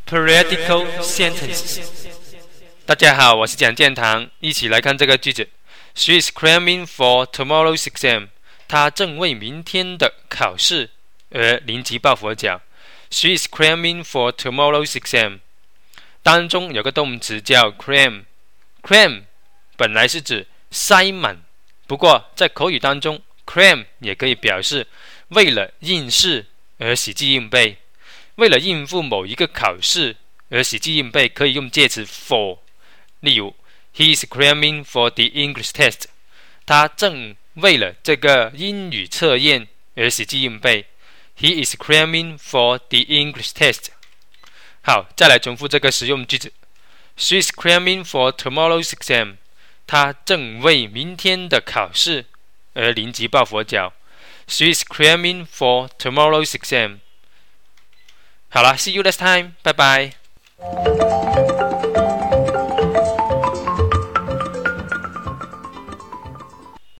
Periodical sentences。大家好，我是蒋建堂，一起来看这个句子。She is cramming for tomorrow's exam。她正为明天的考试而临急抱佛脚。She is cramming for tomorrow's exam。当中有个动词叫 cram。cram 本来是指塞满，不过在口语当中 cram 也可以表示为了应试而喜极应备。为了应付某一个考试而喜极应备，可以用介词 for。例如 He is cramming for the English test。 他正为了这个英语测验而喜极应备。 He is cramming for the English test。 好，再来重复这个实用句子。 She is cramming for tomorrow's exam。 她正为明天的考试而临急抱佛脚。 She is cramming for tomorrow's exam。 好了， See you next time， 拜拜。